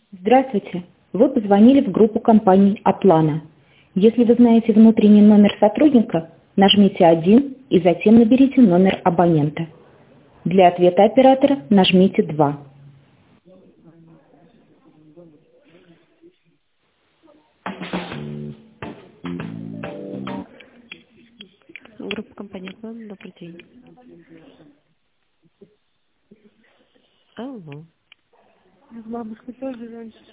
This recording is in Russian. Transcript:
Здравствуйте. Вы позвонили в группу компаний «Атлана». Если вы знаете внутренний номер сотрудника, нажмите 1 и затем наберите номер абонента. Для ответа оператора нажмите 2. Группа компании «План». Добрый день. Алло. Бабушка тоже раньше